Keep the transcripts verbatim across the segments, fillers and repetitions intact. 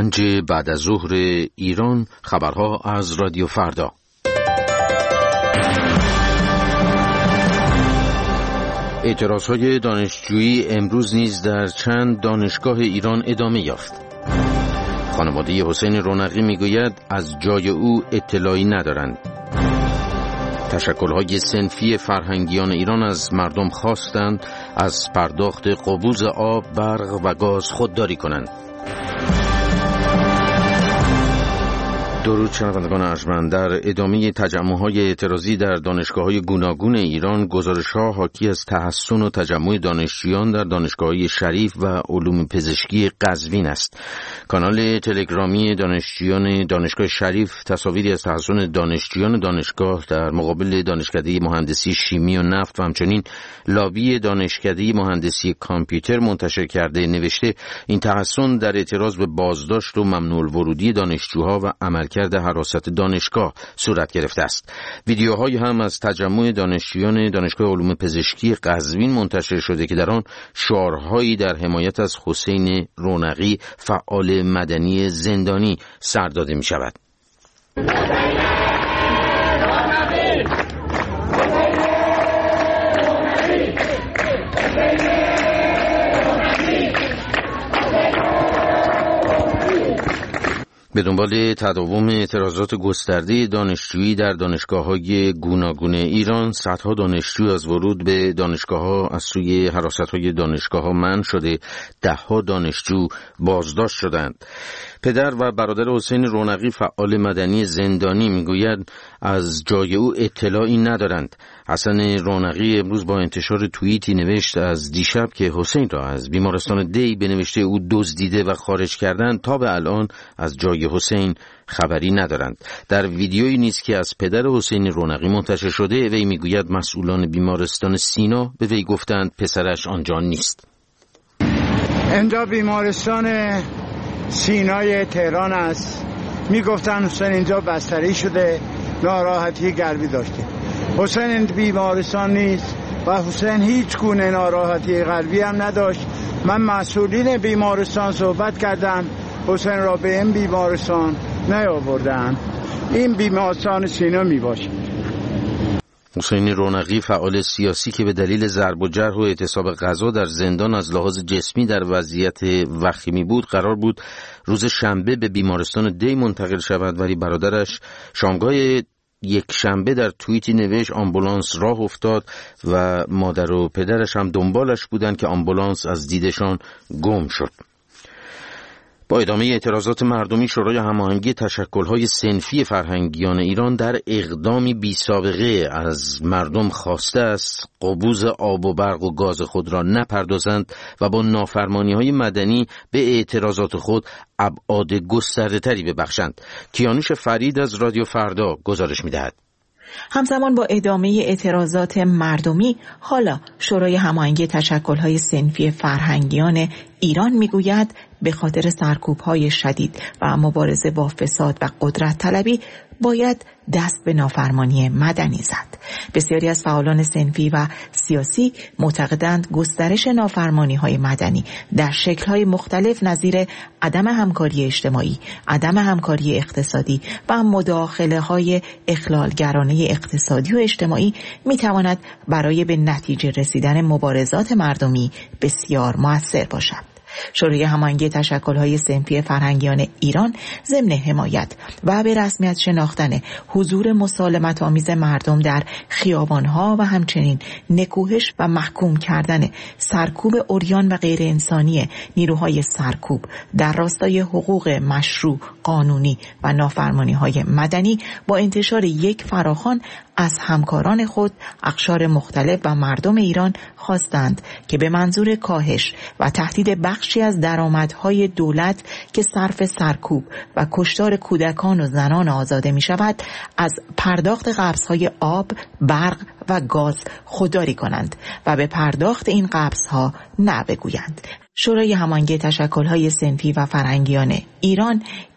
پنج بعد از ظهر ایران، خبرها از رادیو فردا. اعتراضهای دانشجویی امروز نیز در چند دانشگاه ایران ادامه یافت. خانواده حسین رونقی میگوید از جای او اطلاعی ندارند. تشکل‌های صنفی فرهنگیان ایران از مردم خواستند از پرداخت قبوز آب، برق و گاز خودداری کنند. درود شنوندگان ارجمند، در ادامه تجمع‌های اعتراضی در دانشگاه‌های گوناگون ایران، گزارش‌ها حاکی از تحسن و تجمع دانشجویان در دانشگاه‌های شریف و علوم پزشکی قزوین است. کانال تلگرامی دانشجویان دانشگاه شریف تصاویری از تحسن دانشجویان دانشگاه در مقابل دانشکده مهندسی شیمی و نفت و همچنین لابی دانشکده مهندسی کامپیوتر منتشر کرده. نوشته این تحسن در اعتراض به بازداشت و ممنوع الورودی دانشجوها و عمل کرده حراست دانشگاه صورت گرفته است. ویدیوهایی هم از تجمع دانشجویان دانشگاه علوم پزشکی قزوین منتشر شده که در آن شعارهایی در حمایت از حسین رونقی، فعال مدنی زندانی، سر داده می شود. به دنبال تداوم اعتراضات گسترده دانشجویی در دانشگاه‌های گوناگون ایران، صدها دانشجو از ورود به دانشگاه‌ها از سوی حراست‌های دانشگاه‌ها منع شده، ده‌ها دانشجو بازداشت شدند. پدر و برادر حسین رونقی، فعال مدنی زندانی، میگوید از جای او اطلاعی ندارند. حسن رونقی امروز با انتشار توییتی نوشت از دیشب که حسین را از بیمارستان دی به نوشته او دزدیده و خارج کردند، تا به الان از جای حسین خبری ندارند. در ویدیویی نیز که از پدر حسین رونقی منتشر شده، وی میگوید مسئولان بیمارستان سینا به وی گفتند پسرش آنجا نیست. اینجا بیمارستان سینای تهران است. میگفتن حسین اینجا بستری شده، ناراحتی قلبی داشته. حسین این بیمارستان نیست و حسین هیچ گونه ناراحتی قلبی هم نداشت. من مسئولین بیمارستان صحبت کردم، حسین را به این بیمارستان نیاوردن. این بیمارستان سینا می باشه. حسین رونقی، فعال سیاسی که به دلیل ضرب و جرح و اعتصاب غذا در زندان از لحاظ جسمی در وضعیت وخیمی بود، قرار بود روز شنبه به بیمارستان دی منتقل شود، ولی برادرش شامگاه یک شنبه در توییتی نوشت آمبولانس راه افتاد و مادر و پدرش هم دنبالش بودند که آمبولانس از دیدشان گم شد. با ادامه اعتراضات مردمی، شورای هماهنگی تشکل‌های صنفی فرهنگیان ایران در اقدامی بی سابقه از مردم خواسته است قبوز آب و برق و گاز خود را نپردازند و با نافرمانی‌های مدنی به اعتراضات خود ابعاد گسترده‌تری ببخشند. کیانوش فرید از رادیو فردا گزارش می‌دهد. همزمان با ادامه اعتراضات مردمی، حالا شورای هماهنگی تشکل‌های صنفی فرهنگیان ایران میگوید به خاطر سرکوب‌های شدید و مبارزه با فساد و قدرت طلبی باید دست به نافرمانی مدنی زد. بسیاری از فعالان صنفی و سیاسی معتقدند گسترش نافرمانی‌های مدنی در شکل‌های مختلف نظیر عدم همکاری اجتماعی، عدم همکاری اقتصادی و مداخله‌های اخلالگرانه اقتصادی و اجتماعی می‌تواند برای به نتیجه رسیدن مبارزات مردمی بسیار مؤثر باشد. شورای هماهنگی تشکل‌های صنفی فرهنگیان ایران ضمن حمایت و به رسمیت شناختن حضور مسالمت‌آمیز مردم در خیابان‌ها و همچنین نکوهش و محکوم کردن سرکوب عریان و غیر انسانی نیروهای سرکوب در راستای حقوق مشروع، قانونی و نافرمانی‌های مدنی با انتشار یک فراخوان از همکاران خود اقشار مختلف و مردم ایران خواستند که به منظور کاهش و تهدید بخشی از درآمدهای دولت که صرف سرکوب و کشتار کودکان و زنان آزاده می شود، از پرداخت قبضهای آب، برق و گاز خودداری کنند و به پرداخت این قبضها نه بگویند. شورای هماهنگی تشکل‌های صنفی و فرهنگیان ایران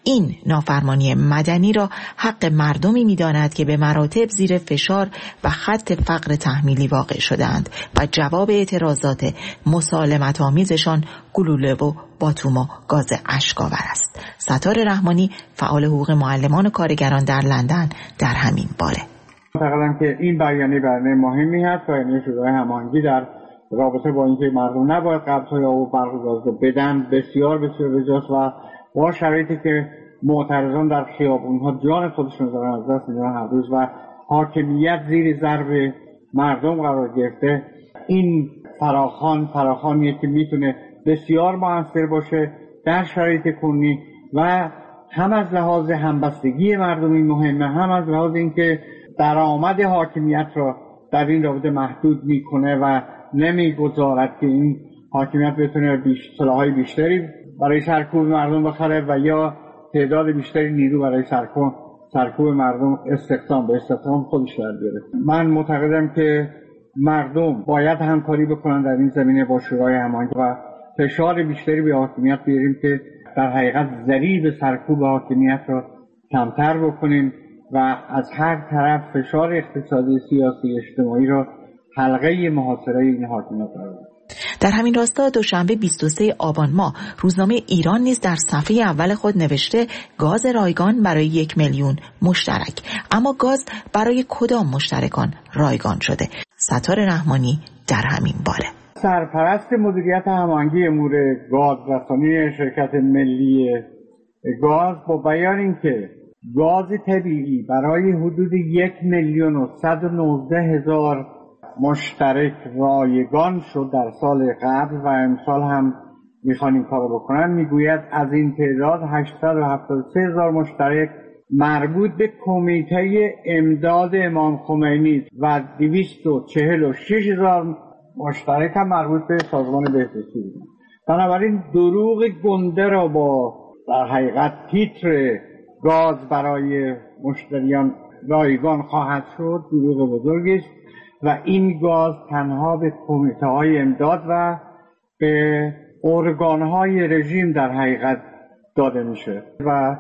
این نافرمانی مدنی را حق مردمی می‌داند که به مراتب زیر فشار و خط فقر تحمیلی واقع شدند و جواب اعتراضات مسالمت‌آمیزشان گلوله و باتوم و گاز اشک‌آور است. ستار رحمانی، فعال حقوق معلمان و کارگران در لندن، در همین باره معتقدم که این بیانیه بیانیه مهمی هست و این شورای هماهنگی در رابطه با اینکه مردم نباید قبض‌های آب و برق و گاز رو بدن بسیار بسیار بجاست و با شرایطی که معترضان در خیابون‌ها جان خودشون دارن از دست میدن هر روز و حاکمیت زیر ضرب مردم قرار گرفته، این فراخوان فراخوانیه که میتونه بسیار موثر باشه در شرایط کنونی و هم از لحاظ همبستگی مردمی مهمه، هم از لحاظ اینکه درآمد حاکمیت را در این رابطه محدود میکنه و نمیگذارد که این حاکمیت بتونه بیش سلاح‌های بیشتری برای سرکوب مردم بخره و یا تعداد بیشتری نیرو برای سرکوب سرکوب مردم استخدام به استخدام خودش در بیاره. من معتقدم که مردم باید همکاری بکنن در این زمینه با شورای هماهنگی و فشار بیشتری به حاکمیت بیاریم که در حقیقت ضریب سرکوب حاکمیت را کمتر بکنیم و از هر طرف فشار اقتصادی، سیاسی، اجتماعی را حلقه محاصره این حاکمیت قرار. در همین راستا دوشنبه بیست و سوم آبان ماه روزنامه ایران نیز در صفحه اول خود نوشته گاز رایگان برای یک میلیون مشترک. اما گاز برای کدام مشترکان رایگان شده؟ ستار رحمانی در همین باره. سرپرست مدیریت هماهنگی امور گاز رسانی شرکت ملی گاز با بیان اینکه گاز طبیعی برای حدود یک میلیون و صد و نوزده هزار مشترک رایگان شد در سال قبل و امسال هم میخوان این کارو بکنن، میگوید از این تعداد هشتصد و هفتاد و سه هزار مشترک مربوط به کمیته امداد امام خمینی و دویست و چهل و شش هزار مشترک هم مربوط به سازمان بهداشتی بود. بنابراین دروغ گنده را با در حقیقت تیتر گاز برای مشتریان رایگان خواهد شد دروغ بزرگی است و این گاز تنها به کمیته های امداد و به ارگان های رژیم در حقیقت داده میشه و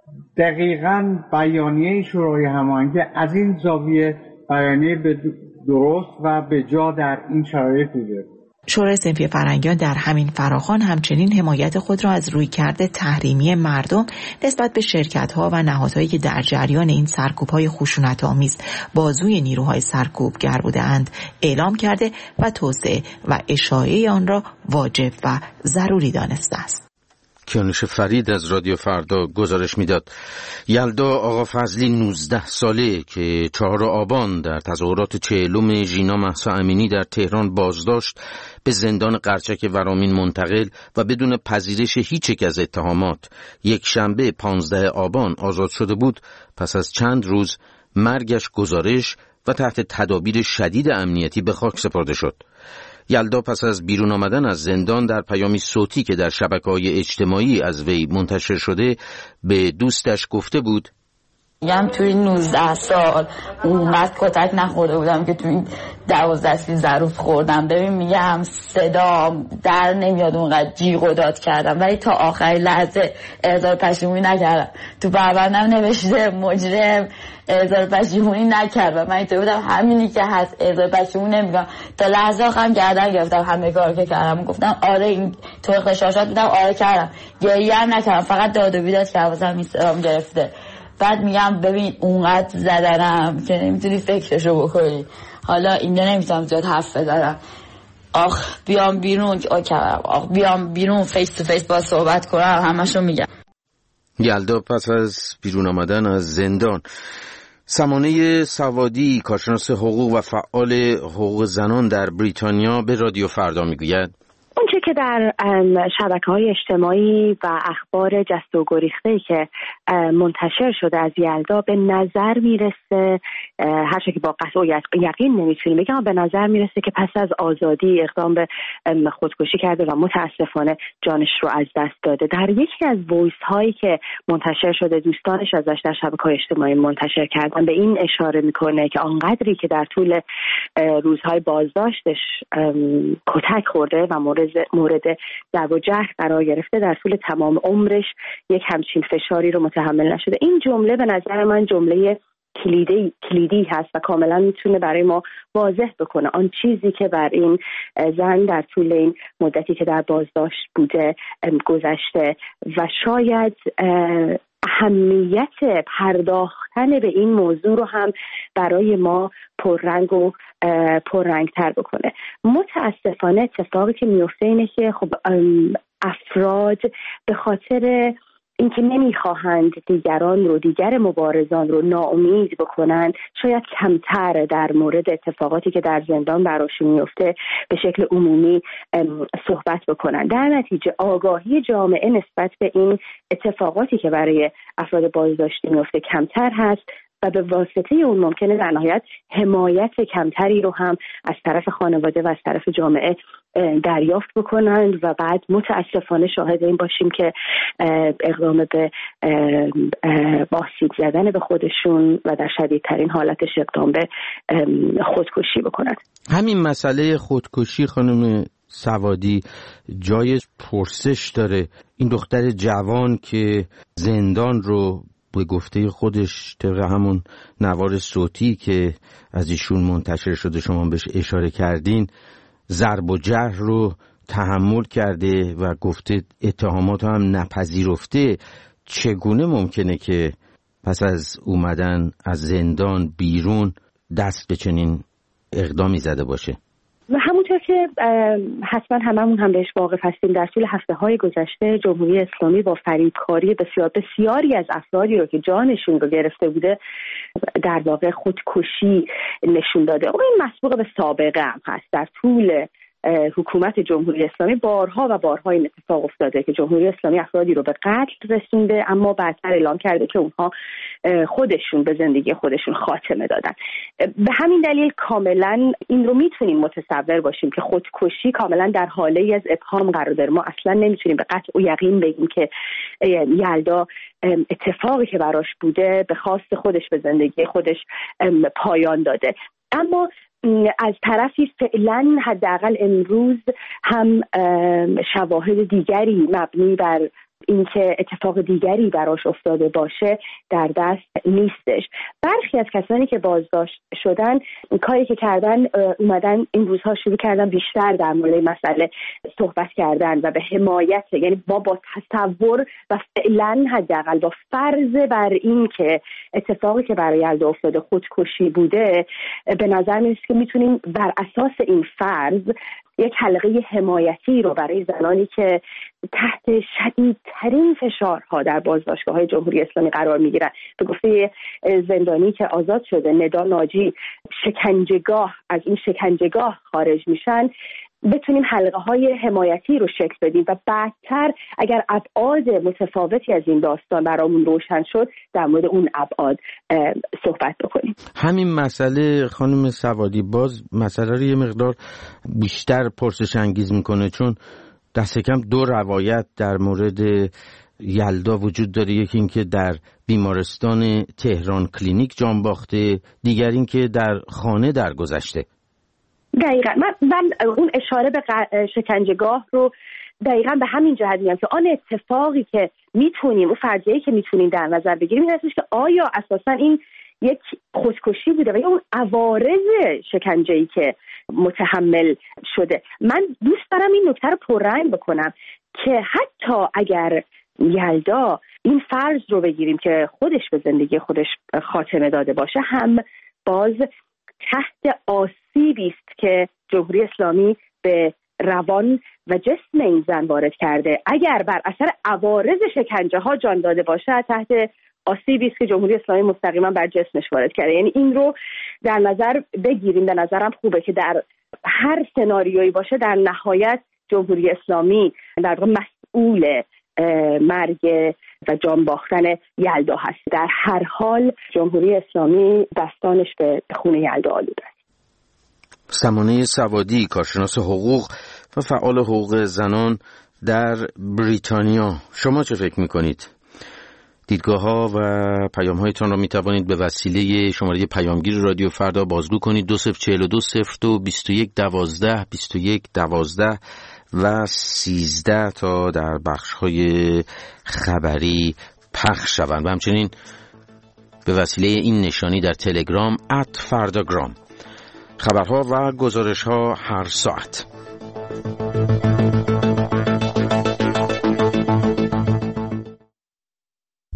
دقیقاً بیانیه شورای هماهنگی از این زاویه بیانیه درست و به جا در این شرایط بوده. شورای صنفی فرهنگیان در همین فراخوان همچنین حمایت خود را از رویکرد تحریمی مردم نسبت به شرکت‌ها و نهادهایی که در جریان این سرکوب‌های خشونت‌آمیز بازوی نیروهای سرکوبگر بودند اعلام کرده و توسعه و اشاعه آن را واجب و ضروری دانسته است. کیانوش فرید از رادیو فردا گزارش میداد. یلدا آقا فضلی نوزده ساله که چهار آبان در تظاهرات چهلم ژینا مهسا امینی در تهران بازداشت به زندان قرچک ورامین منتقل و بدون پذیرش هیچ یک از اتهامات یک شنبه پانزده آبان آزاد شده بود، پس از چند روز مرگش گزارش و تحت تدابیر شدید امنیتی به خاک سپرده شد. یلدا پس از بیرون آمدن از زندان در پیامی صوتی که در شبکه‌های اجتماعی از وی منتشر شده به دوستش گفته بود: میگم توی نوزده سال اونقدر کتک نخورده بودم که توی دوازده سال ظروف خوردم. ببین میگم صدا در نمیاد اونقدر جیغ و داد کردم، ولی تا آخری لحظه اظهار پشیمونی نکردم. تو پرونده‌ام نوشته مجرم اظهار پشیمونی نکرد و من اینطور بودم همینی که هست اظهار پشیمونی نمیگم. تا لحظه آخرم گردن گرفتم همه کار که کردم، گفتم آره این طور خشاشات بودم، آره کردم، گریه هم نکردم، فقط داد و بیداد کردم، واسم اینستاگرام گرفته. بعد میگم ببین اونقدر زدنم که نمیتونی فکرشو بکنی. حالا اینجا نمیتونم زیاد حرف بزنم. آخ بیام بیرون آخ بیام بیرون فیس تو فیس با صحبت کنم همشو میگم. یلدا پس از بیرون آمدن از زندان. سمانه سوادی کارشناس حقوق و فعال حقوق زنان در بریتانیا به رادیو فردا میگوید اونچه که در شبکه‌های اجتماعی و اخبار جست و گریخته‌ای که منتشر شده از یلدا به نظر میرسه، هرچه که با قطع یقین نمیتونیم بگم، به نظر میرسه که پس از آزادی اقدام به خودکشی کرده و متاسفانه جانش رو از دست داده. در یکی از وایس هایی که منتشر شده دوستانش ازش در شبکه‌های اجتماعی منتشر کردن به این اشاره میکنه که آنقدری که در طول روزهای بازداشتش کتک خورده و مورد مورد ضرب و جرح قرار گرفته در طول تمام عمرش یک همچین فشاری رو متحمل نشده. این جمله به نظر من جمله کلیدی کلیدی هست و کاملا میتونه برای ما واضح بکنه آن چیزی که بر این زن در طول این مدتی که در بازداشت بوده گذشته و شاید اهمیت پرداختن به این موضوع رو هم برای ما پررنگ و پررنگتر بکنه. متاسفانه اتفاقی که میفته اینه که خب افراد به خاطر اینکه نمیخواهند دیگران رو دیگر مبارزان رو ناامید بکنن شاید کمتر در مورد اتفاقاتی که در زندان براشون میفته به شکل عمومی صحبت بکنن. در نتیجه آگاهی جامعه نسبت به این اتفاقاتی که برای افراد بازداشتی میفته کمتر هست و به واسطه اون ممکنه در نهایت حمایت کمتری رو هم از طرف خانواده و از طرف جامعه دریافت بکنند و بعد متاسفانه شاهد این باشیم که اقدام به آسیب زدن به خودشون و در شدیدترین حالتش اقدام به خودکشی بکنند. همین مسئله خودکشی خانم سوادی جای پرسش داره. این دختر جوان که زندان رو به گفته خودش طبق همون نوار صوتی که از ایشون منتشر شده شما بهش اشاره کردین ضرب و جرح رو تحمل کرده و گفته اتهامات هم نپذیرفته، چگونه ممکنه که پس از اومدن از زندان بیرون دست به چنین اقدامی زده باشه؟ و همونطور که حتما هممون هم بهش واقف هستیم در طول هفته های گذشته جمهوری اسلامی با فریبکاری بسیار بسیاری از افرادی رو که جانشون رو گرفته بوده در واقع خودکشی نشون داده. اون این مسبوق به سابقه هم هست. در طول حکومت جمهوری اسلامی بارها و بارها این اتفاق افتاده که جمهوری اسلامی افرادی رو به قتل رسونده اما بعدتر اعلام کرده که اونها خودشون به زندگی خودشون خاتمه دادن. به همین دلیل کاملا این رو میتونیم متصور باشیم که خودکشی کاملا در حاله از ابهام قرار داره. ما اصلا نمیتونیم به قطع و یقین بگیم که یلدا اتفاقی که براش بوده به خواست خودش به زندگی خودش پایان داده. اما از طرفی فعلا حداقل امروز هم شواهد دیگری مبنی بر اینکه اتفاق دیگری براش افتاده باشه در دست نیستش. برخی از کسانی که بازداشت شدن کاری که کردن اومدن این روزها شروع کردن بیشتر در مورد مسئله صحبت کردن و به حمایت، یعنی ما با تصور و فعلا حداقل با فرض بر این که اتفاقی که برای یلدا افتاده خودکشی بوده به نظر میاد که میتونیم بر اساس این فرض یک حلقه حمایتی رو برای زنانی که تحت شدیدترین فشارها در بازداشتگاه‌های جمهوری اسلامی قرار میگیرن، به گفته زندانی که آزاد شده ندا ناجی، شکنجهگاه از این شکنجهگاه خارج میشن، بتونیم حلقه های حمایتی رو شکل بدیم و بعدتر اگر ابعاد متفاوتی از این داستان برامون روشن شد در مورد اون ابعاد صحبت بکنیم. همین مسئله خانم سوادی باز مسئله رو یه مقدار بیشتر پرسش انگیز میکنه، چون دست کم دو روایت در مورد یلدا وجود داره. یکی این که در بیمارستان تهران کلینیک جان باخته، دیگر این که در خانه درگذشته. دقیقا من, من اون اشاره به شکنجهگاه رو دقیقا به همین جهت میگم که آن اتفاقی که میتونیم، اون فرضیه‌ای که میتونیم در نظر بگیریم این هستش که آیا اساسا این یک خودکشی بوده و یا اون عوارض شکنجه‌ای که متحمل شده. من دوست دارم این نکته رو پررنگ بکنم که حتی اگر یلدا این فرض رو بگیریم که خودش به زندگی خودش خاتمه داده باشه، هم باز تحت آسیبی است که جمهوری اسلامی به روان و جسم این زن وارد کرده. اگر بر اثر عوارض شکنجه ها جان داده باشه، تحت آسیبی است که جمهوری اسلامی مستقیما بر جسمش وارد کرده. یعنی این رو در نظر بگیریم. به نظرم خوبه که در هر سناریویی باشه در نهایت جمهوری اسلامی در واقع مسئول مرگ و جان باختن یلدا هست. در هر حال جمهوری اسلامی دستانش به خون یلدا آلوده است. سمانه سوادی، کارشناس حقوق و فعال حقوق زنان در بریتانیا، شما چه فکر میکنید؟ دیدگاه ها و پیام هایتان را می توانید به وسیله شماره پیامگیر رادیو فردا بازگو کنید. دو صفر چهل و دو صفر دو بیست و یک دوازده بیست و یک دوازده و سیزده تا در بخش‌های خبری پخش شوند و همچنین به وسیله این نشانی در تلگرام ات فرداگرام خبرها و گزارش‌ها هر ساعت.